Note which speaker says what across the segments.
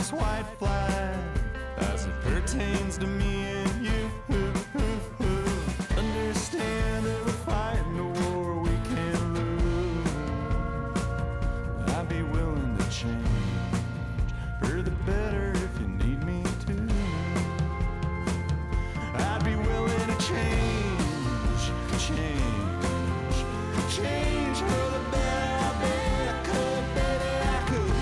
Speaker 1: this white flag as it pertains to me and you. Understand that we're fighting a war we can't lose. I'd be willing to change for the better if you need me to. I'd be willing to change for the better. I bet I could, baby, I could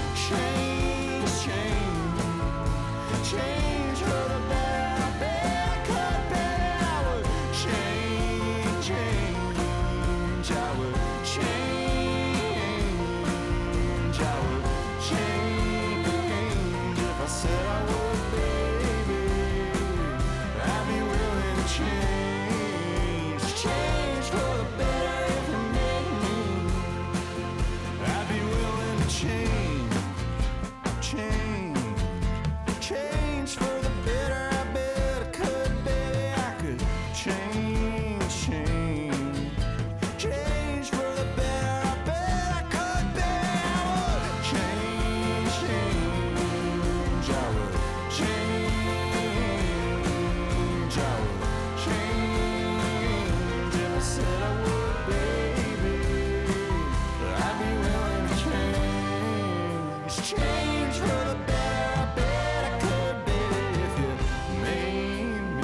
Speaker 1: change for the better. I bet I could, baby, I would change, I would change, I would change if I said I would, baby. I'd be willing to change for the better if you make me. I'd be willing to change for the better. I bet I could, baby, I could change for the better. I bet I could, baby, I would change, I would change, I would change if I said I would, baby. I'd be willing to change for the better. I bet I could, baby, if you made me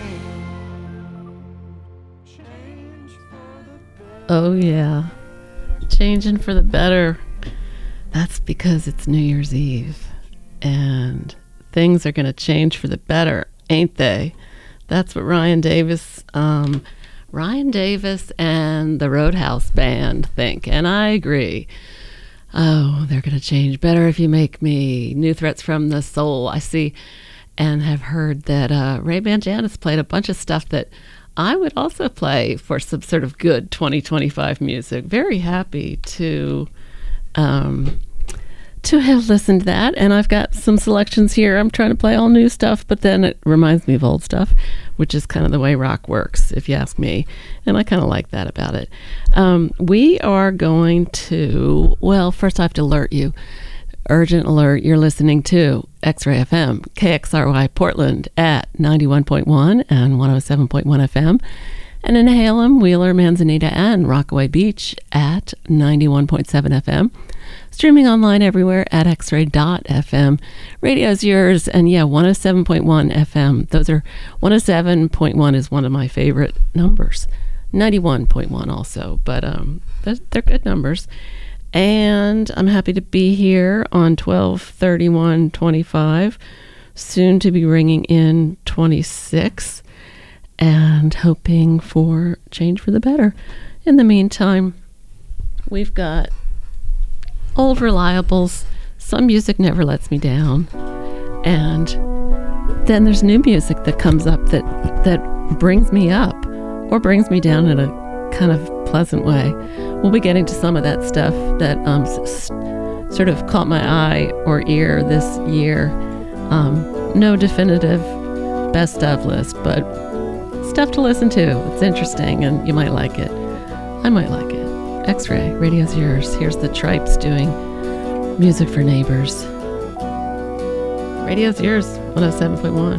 Speaker 1: change for the better.
Speaker 2: Oh, yeah. Changing for the better. That's because it's New Year's Eve. And things are going to change for the better, ain't they? That's what Ryan Davis and the Roadhouse Band think. And I agree. Oh, they're going to change better if you make me. New Threats from the Soul. I see and have heard that Ray Manjanis played a bunch of stuff that I would also play for some sort of good 2025 music. Very happy to have listened to that. And I've got some selections here. I'm trying to play all new stuff, but then it reminds me of old stuff, which is kind of the way rock works, if you ask me. And I kind of like that about it. We are going to, well, first I have to alert you. Urgent alert, you're listening to X-Ray FM, KXRY Portland at 91.1 and 107.1 FM. And in Halem, Wheeler, Manzanita, and Rockaway Beach at 91.7 FM. Streaming online everywhere at xray.fm. Radio's yours, and yeah, 107.1 FM. Those are, 107.1 is one of my favorite numbers. 91.1 also, but they're good numbers. And I'm happy to be here on 12/31/25, soon to be ringing in 26, and hoping for change for the better. In the meantime, we've got old reliables. Some music never lets me down. And then there's new music that comes up that brings me up or brings me down in a kind of pleasant way. We'll be getting to some of that stuff that sort of caught my eye or ear this year. No definitive best of list, but stuff to listen to. It's interesting, and you might like it. I might like it. X-Ray, radio's yours. Here's the Tripes doing Music for Neighbors. Radio's yours, 107.1.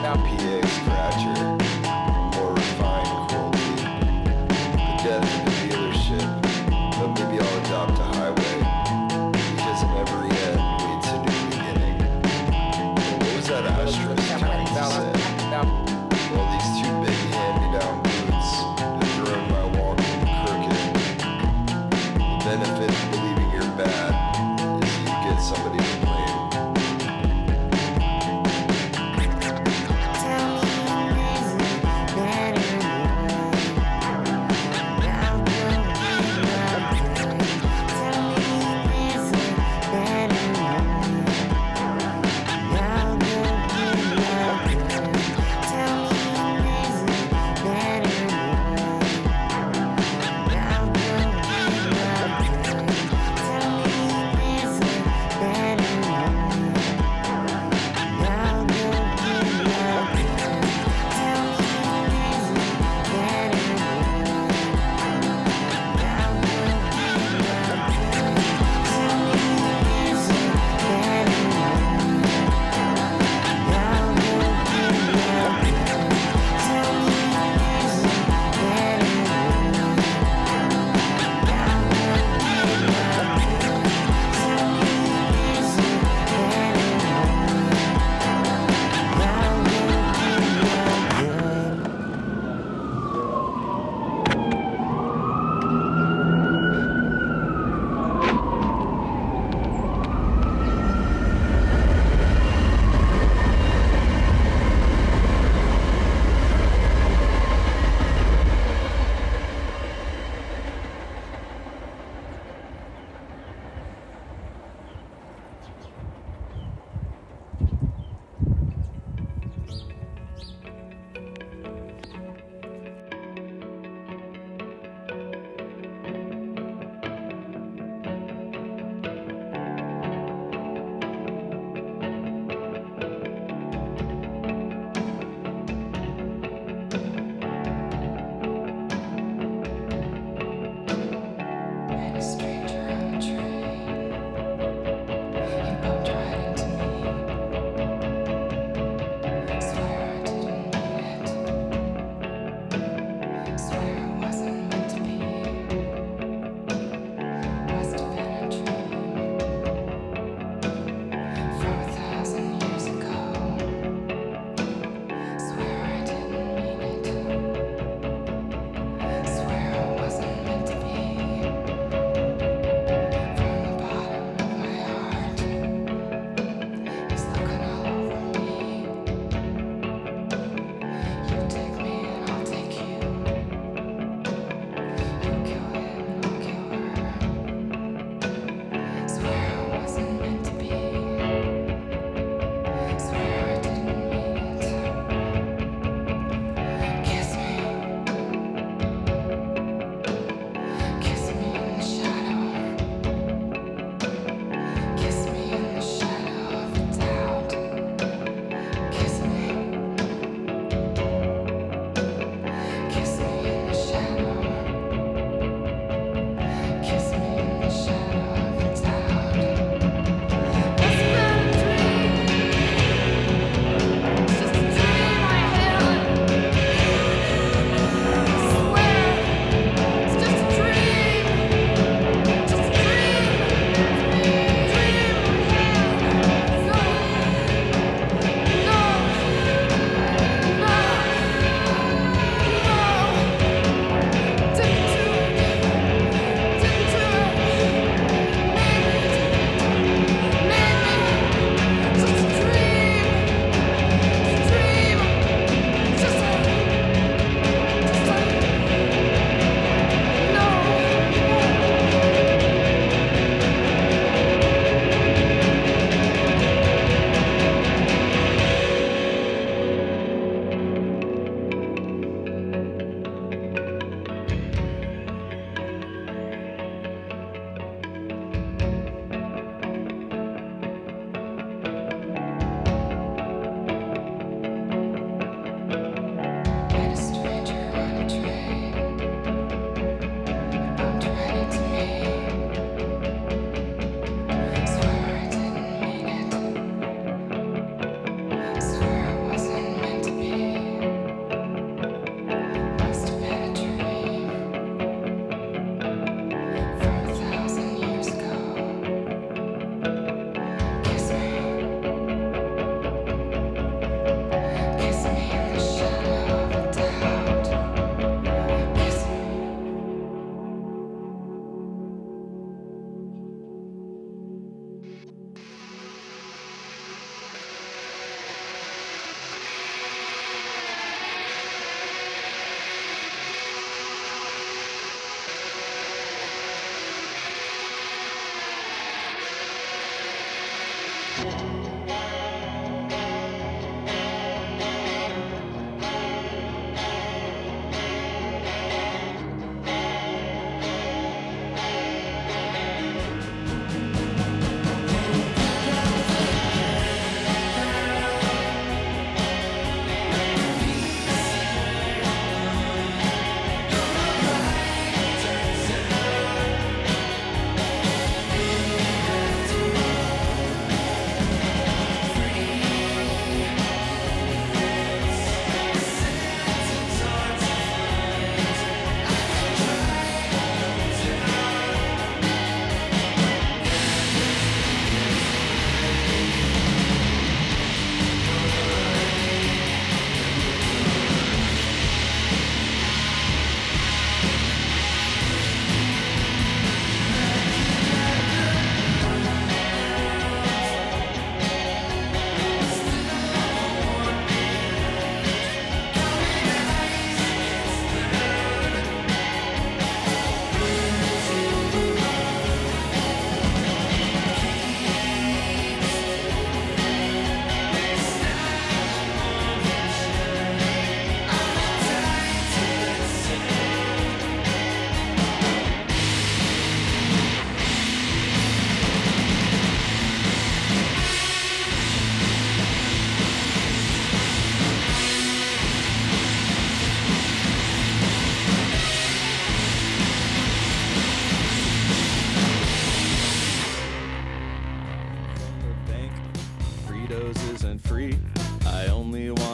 Speaker 3: PA scratcher, more refined quality. The death of the dealership, but maybe I'll adopt a highway, because in every end leads a new beginning. And what was that asterisk trying to say? Well, these two big hand-me-down boots have ruined my walking crooked. The benefit of believing you're bad is that you get somebody to blame.
Speaker 4: Better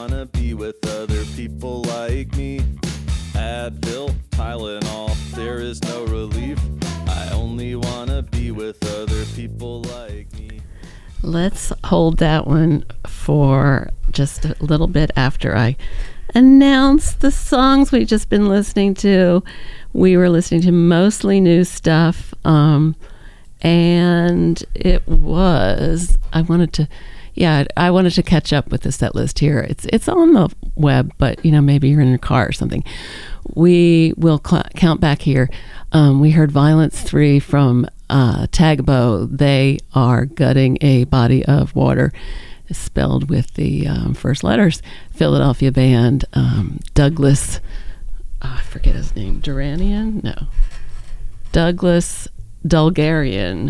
Speaker 1: wanna be with other people like me. Advil, Tylenol, there is no relief. I only wanna be with other people like me.
Speaker 2: Let's hold that one for just a little bit after I announce the songs we've just been listening to. We were listening to mostly new stuff, and it was, I wanted to catch up with the set list here. It's on the web, but maybe you're in your car or something. We will count back here. We heard Violence 3 from Tagbo. They are gutting a body of water, spelled with the first letters. Philadelphia band, Douglas, I forget his name, Duranian? No. Douglas Dulgarian.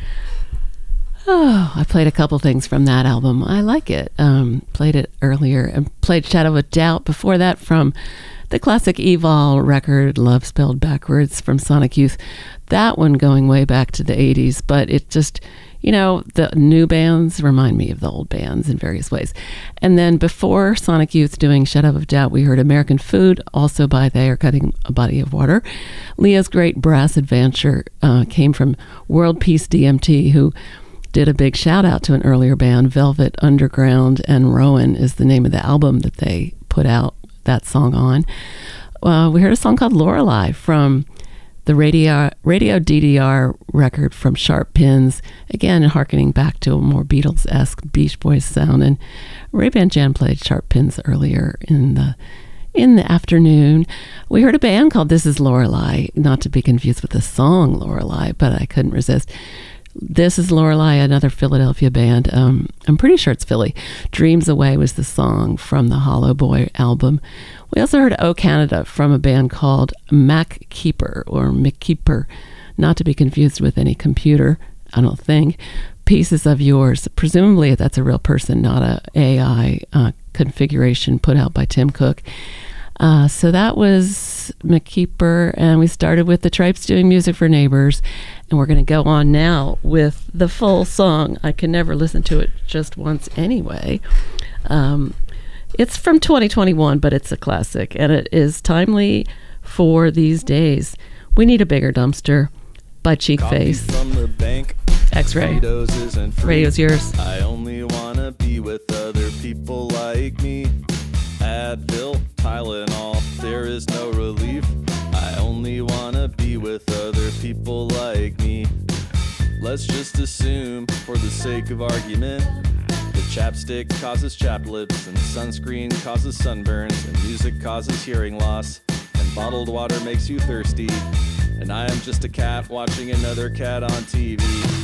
Speaker 2: Oh, I played a couple things from that album. I like it. Played it earlier and played Shadow of a Doubt before that from the classic Evol record, Love Spelled Backwards, from Sonic Youth. That one going way back to the 80s, but it just, the new bands remind me of the old bands in various ways. And then before Sonic Youth doing Shadow of a Doubt, we heard American Food, also by They Are Cutting a Body of Water. Leah's Great Brass Adventure came from World Peace DMT, who did a big shout out to an earlier band, Velvet Underground, and Rowan is the name of the album that they put out that song on. We heard a song called Lorelei from the Radio DDR record from Sharp Pins, again harkening back to a more Beatles-esque Beach Boys sound. And Ray Van Jan played Sharp Pins earlier in the afternoon. We heard a band called This Is Lorelei, not to be confused with the song Lorelei, but I couldn't resist. This Is Lorelei, another Philadelphia band. I'm pretty sure it's Philly. Dreams Away was the song from the Hollow Boy album. We also heard Oh Canada from a band called MacKeeper, or McKeeper, not to be confused with any computer, I don't think. Pieces of Yours. Presumably that's a real person, not a AI configuration put out by Tim Cook. So that was McKeeper, and we started with the Tripes doing Music for Neighbors, and we're going to go on now with the full song. I can never listen to it just once anyway. It's from 2021, but it's a classic, and it is timely for these days. We Need a Bigger Dumpster by Cheek Face.
Speaker 1: From the bank.
Speaker 2: X-Ray. Radio's yours.
Speaker 1: I only want to be with other people like me. Advil, Tylenol, there is no relief. I only wanna be with other people like me. Let's just assume, for the sake of argument, that chapstick causes chapped lips, and sunscreen causes sunburns, and music causes hearing loss, and bottled water makes you thirsty, and I am just a cat watching another cat on TV.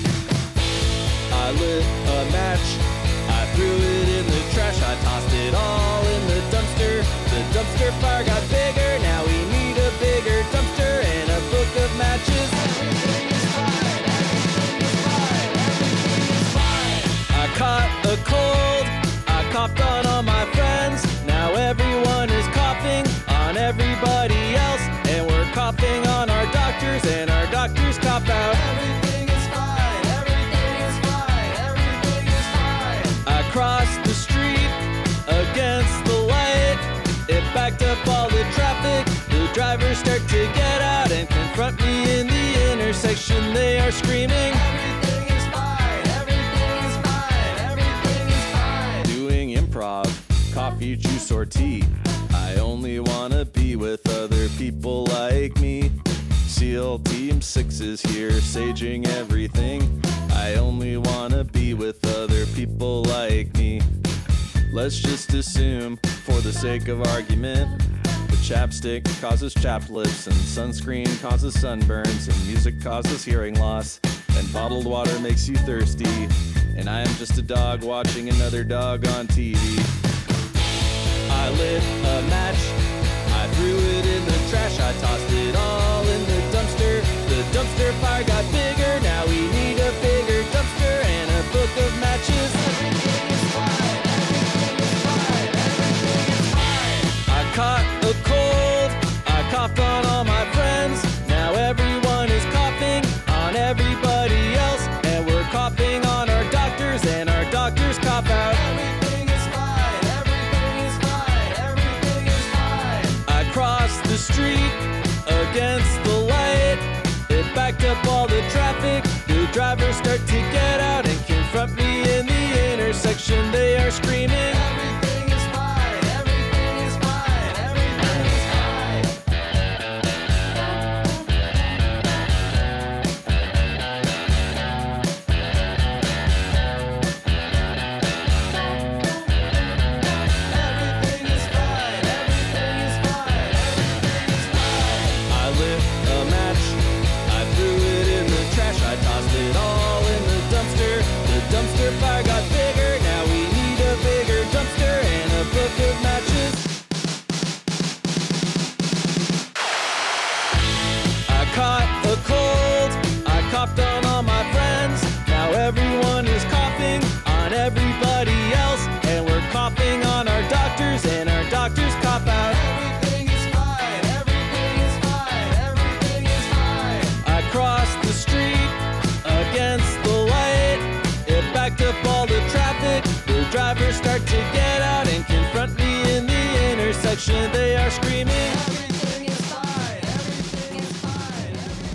Speaker 1: I lit a match, I threw it in the trash, I tossed it all in the dumpster. The dumpster fire got bigger, now we need a bigger dumpster and a book of matches. Everything is fine, everything is fine, everything is fine. I caught a cold, I coughed on all my friends. Now everyone is coughing on everybody else, and we're coughing on our doctors, and our doctors cough out. Everything is fine, everything is fine, everything is fine. I crossed the street against the light. It backed up all the traffic. The drivers start to get out and confront me in the intersection. They are screaming, everything is fine, everything is fine, everything is fine. Doing improv, coffee, juice, or tea. I only wanna be with other people like me. SEAL Team 6 is here, saging everything. I only wanna be with other people like me. Let's just assume, for the sake of argument, that chapstick causes chapped lips, and sunscreen causes sunburns, and music causes hearing loss, and bottled water makes you thirsty, and I am just a dog watching another dog on TV. I lit a match, I threw it in the trash, I tossed it all in the dumpster. The dumpster fire got bigger, now we need a bigger dumpster and a book of matches. Everything is fine, everything is fine, everything is fine. I caught a cold, I coughed on all my friends. Now everyone is coughing on everybody else, and we're coughing on our doctors, and our doctors cough out. Everything is fine, everything is fine. backed up all the traffic. The drivers start to get out and confront me in the intersection. They are screaming, everything is fine, everything is fine, everything is fine. Everything is fine, everything is fine, everything is fine. I lit a match, I threw it in the trash, I tossed it all in the dumpster. The dumpster fire got bigger, now we need a bigger dumpster and a book of matches. I caught a cold, I coughed on all my friends. Now everyone is coughing on everybody else, and we're coughing on our doctors, and our doctors cough out. Everything is fine, everything is fine, everything is fine. I crossed the street against the light. It backed up all the traffic. The drivers start to get out and confront me in the intersection. They are screaming, everything is fine, everything is fine,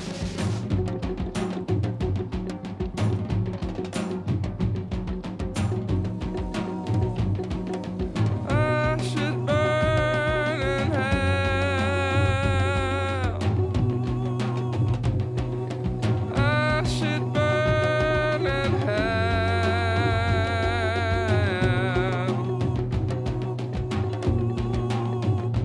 Speaker 4: I should burn in hell. I should burn in hell.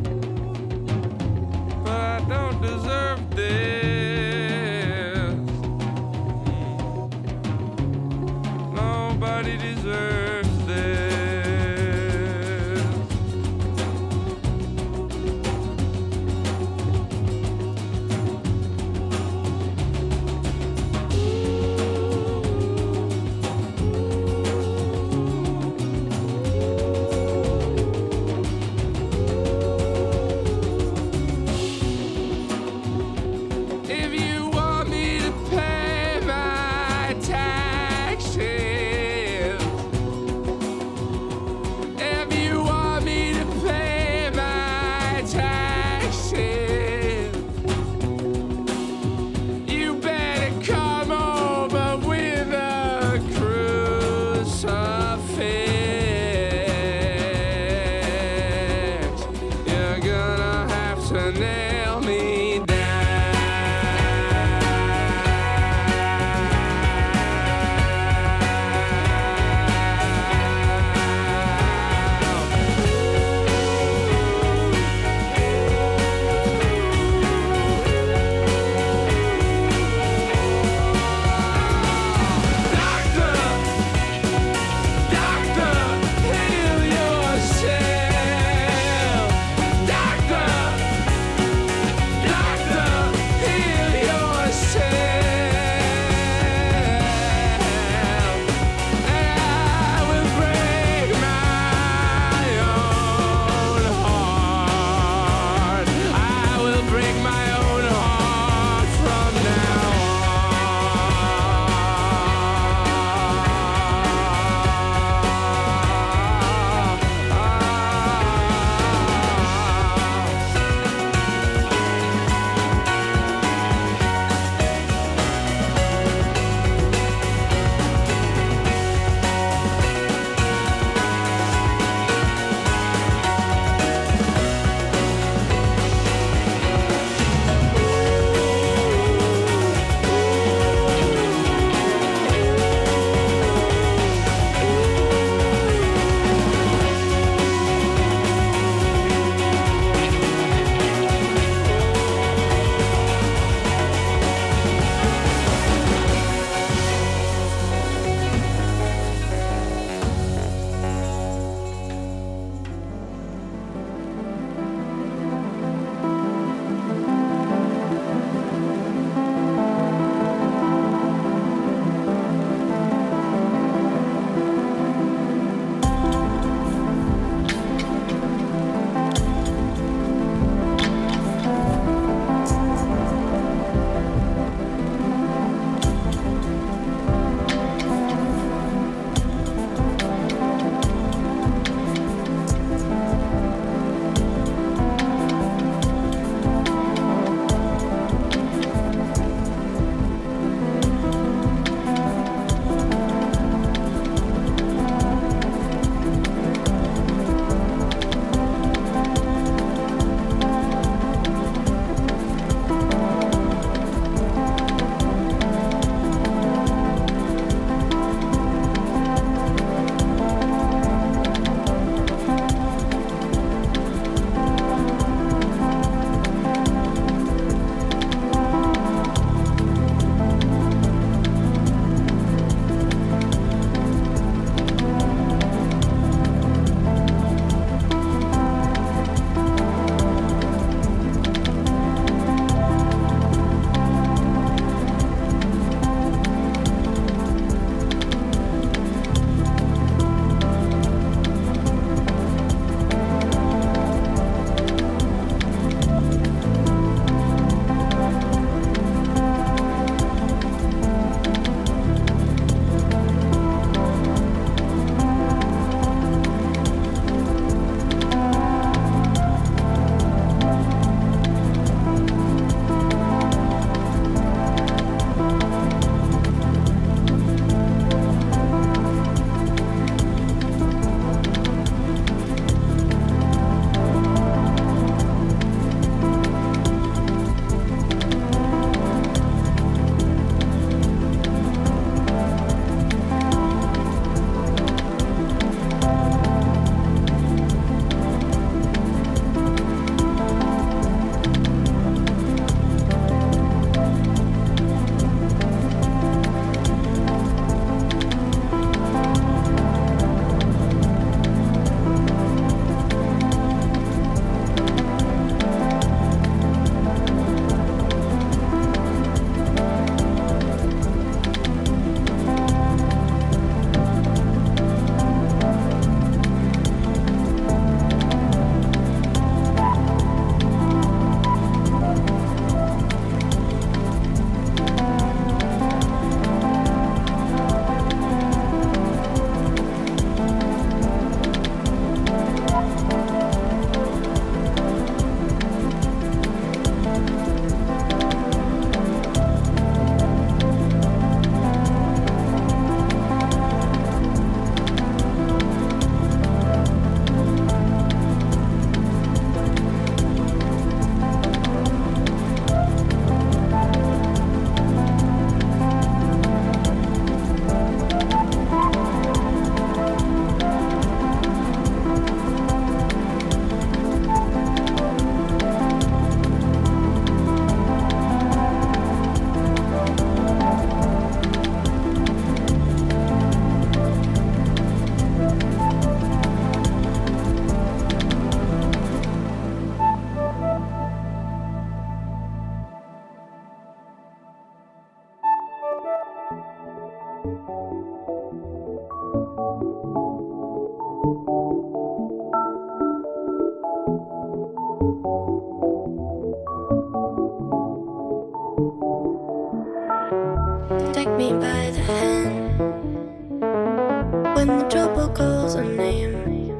Speaker 5: me by the hand when the trouble calls a name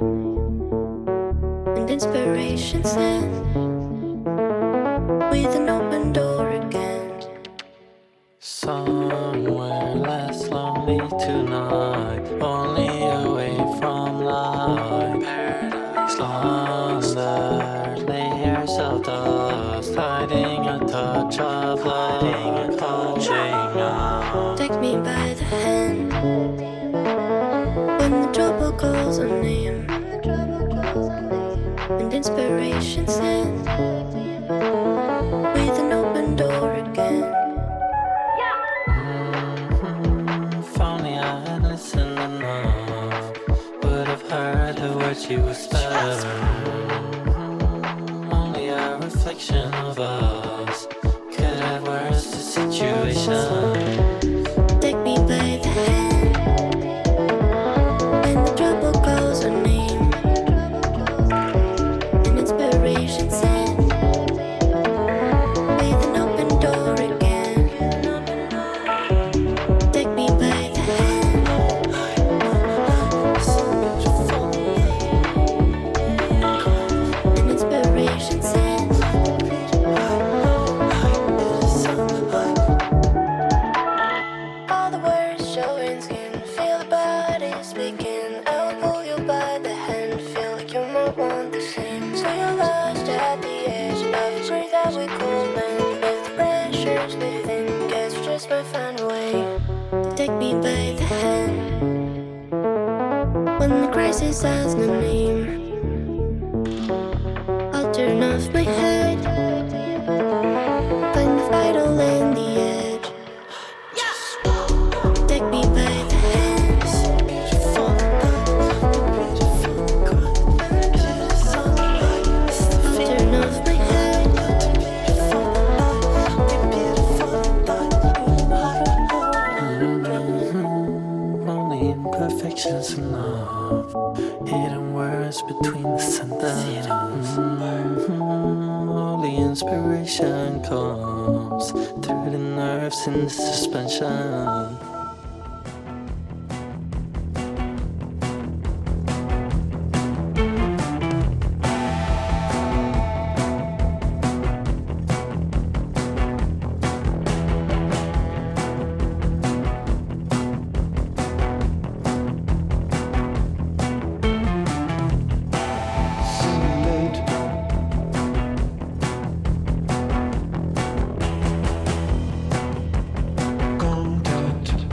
Speaker 5: and inspiration sent with an open door again.
Speaker 6: Somewhere less lonely tonight, only away from life. Paradise under layers of dust, hiding a touch of light, touching out.
Speaker 5: Take me by the hand when the trouble calls a name and inspiration sent with an open door again.
Speaker 6: If only I had listened enough, would have heard the words you whispered. Only a reflection of us could have worse the situation.
Speaker 5: Take me by the hand when the trouble calls a name and inspiration sent with an open door again. Take me by the hand and inspiration sent. All the words showing skin, feel the body speaking. I will pull you by the hand, feel like you're more one the same. So you're lost at the edge of a tree that we could mend. If the pressure's within, guess we just might find a way to take me by the hand when the crisis has no name. I'll turn off my head, find the vital and the edge. Take me by the hand. I'll turn off my head.
Speaker 6: Only imperfections enough, hidden words between the sentences. Only inspiration comes through the nerves in the suspension.
Speaker 7: Contact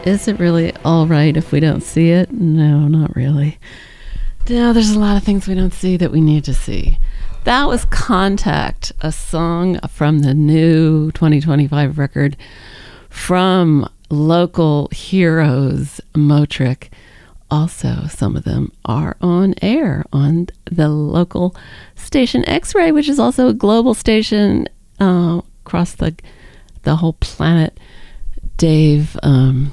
Speaker 2: Is it really all right if we don't see it? No, not really. No, there's a lot of things we don't see that we need to see. That was Contact, a song from the new 2025 record from local heroes, Motric. Also, some of them are on air on the local station X-Ray, which is also a global station across the whole planet. Dave, now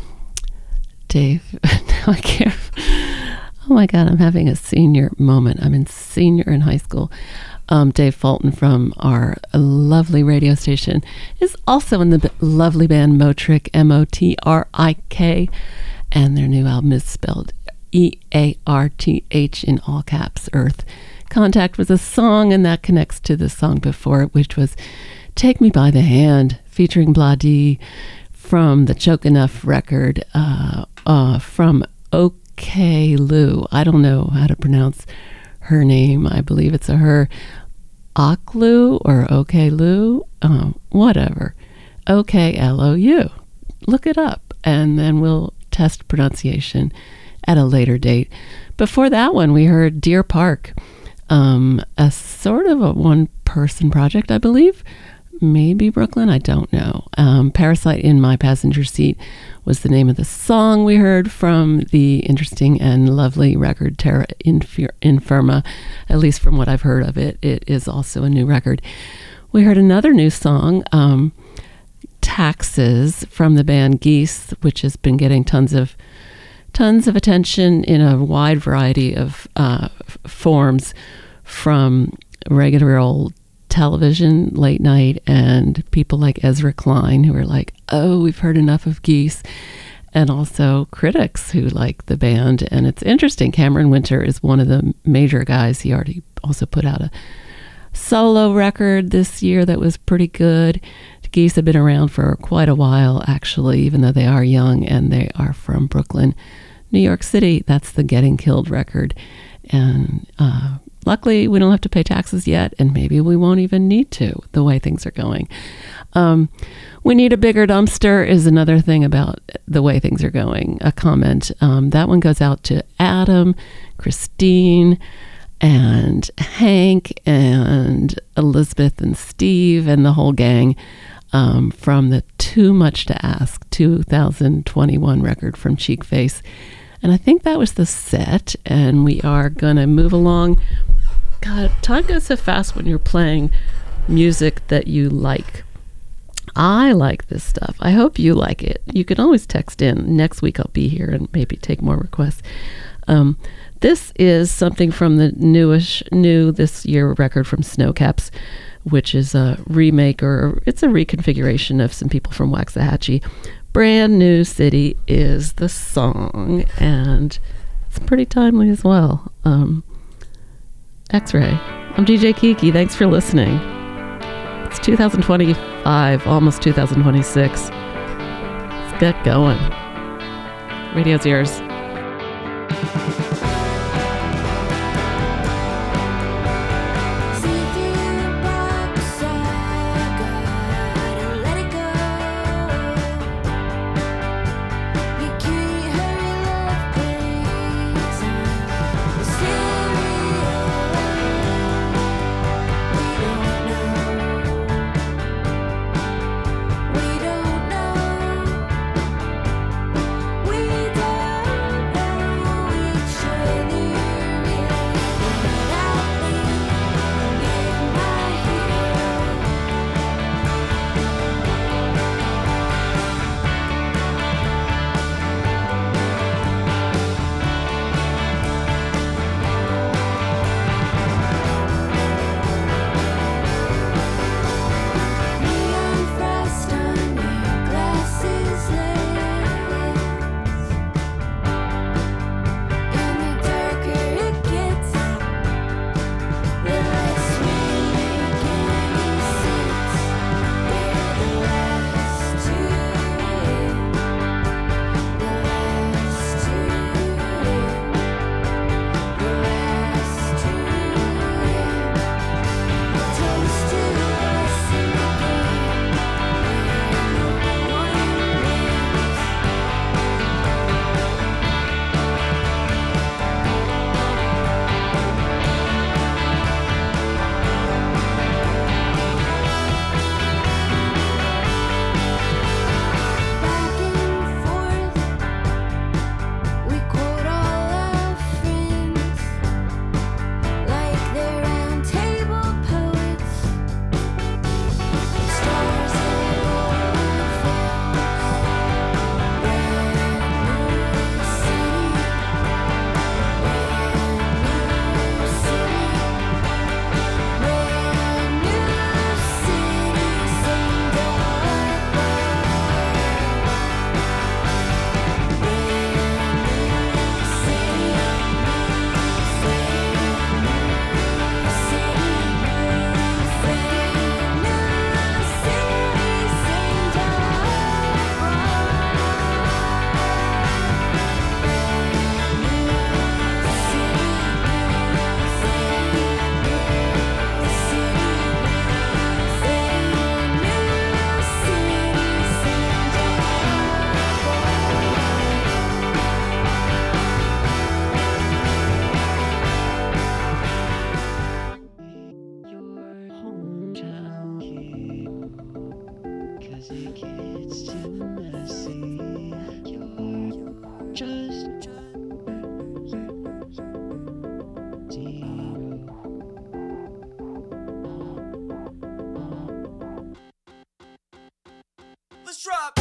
Speaker 2: I can't. Oh my God, I'm having a senior moment. I'm in senior in high school. Dave Fulton from our lovely radio station is also in the lovely band Motric, Motrik, and their new album is spelled EARTH in all caps, Earth. Contact was a song, and that connects to the song before it, which was Take Me By the Hand, featuring Bladi from the Choke Enough record from OK Lou. I don't know how to pronounce her name. I believe it's a her. Oklu or OK Lou, whatever. OKLOU. Look it up, and then we'll test pronunciation at a later date. Before that one, we heard Deer Park, a sort of a one-person project, I believe. Maybe Brooklyn, I don't know. Parasite in My Passenger Seat was the name of the song we heard from the interesting and lovely record Terra Infirma. At least from what I've heard of it, it is also a new record. We heard another new song, Taxes, from the band Geese, which has been getting tons of attention in a wide variety of forms, from regular old television, late night, and people like Ezra Klein who are like, oh, we've heard enough of Geese, and also critics who like the band. And it's interesting, Cameron Winter is one of the major guys. He already also put out a solo record this year that was pretty good. Geese have been around for quite a while, actually, even though they are young, and they are from Brooklyn, New York City. That's the Getting Killed record. And luckily, we don't have to pay taxes yet, and maybe we won't even need to, the way things are going. We need a bigger dumpster is another thing about the way things are going. A comment. That one goes out to Adam, Christine, and Hank, and Elizabeth, and Steve, and the whole gang from the Too Much to Ask 2021 record from Cheek Face. And I think that was the set, and we are going to move along. God, time goes so fast when you're playing music that you like. I like this stuff. I hope you like it. You can always text in. Next week I'll be here and maybe take more requests. This is something from the new this year record from Snowcaps, which is a remake, or it's a reconfiguration of some people from Waxahachie. Brand New City is the song, and it's pretty timely as well. X-Ray. I'm DJ Kiki. Thanks for listening. It's 2025, almost 2026. Let's get going. Radio's yours.
Speaker 5: We don't know.
Speaker 7: Let's drop.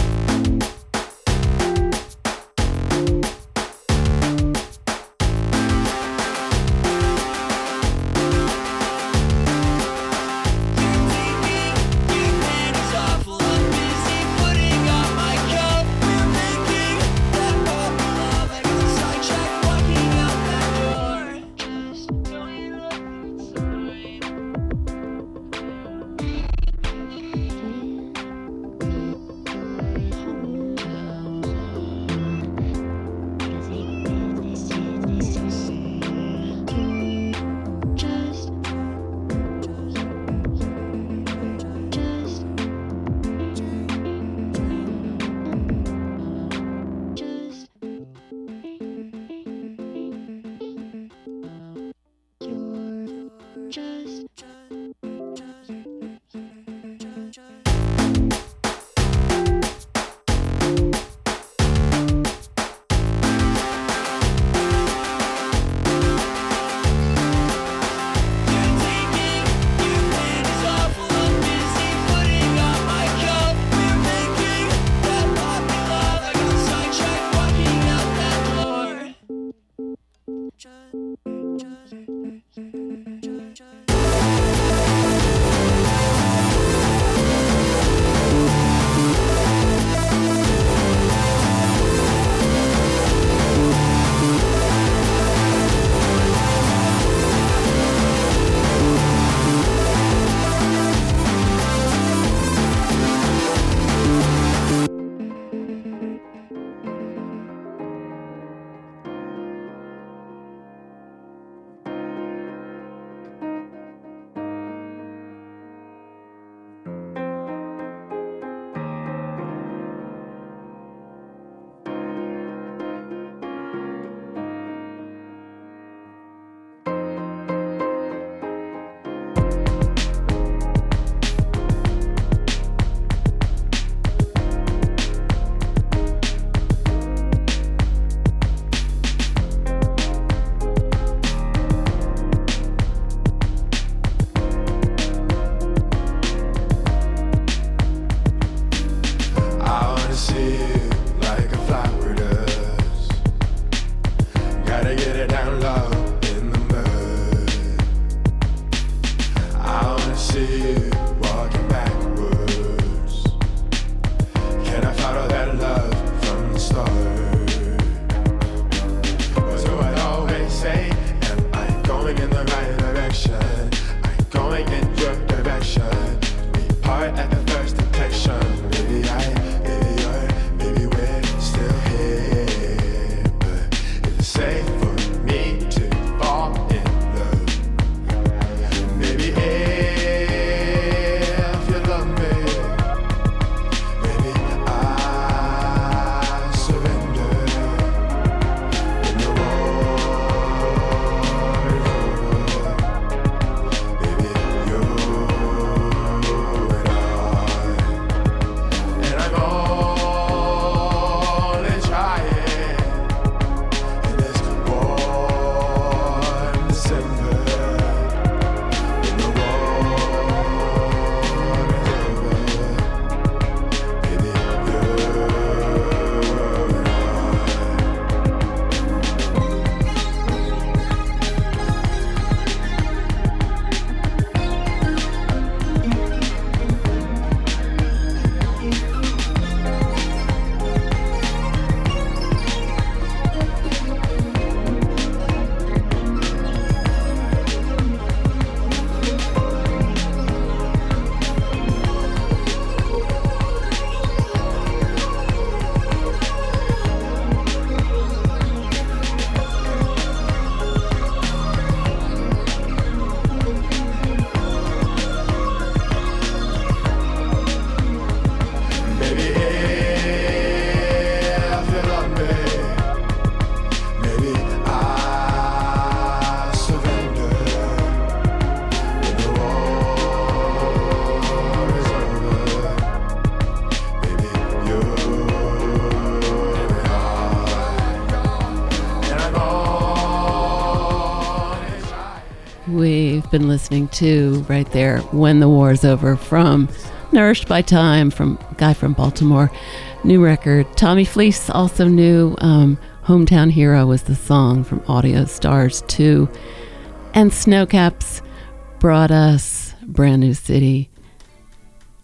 Speaker 2: been listening to right there, When the War's Over, from Nourished by Time, from a guy from Baltimore. New record. Tommy Fleece, also new. Hometown Hero was the song from Audio Stars 2. And Snowcaps brought us Brand New City.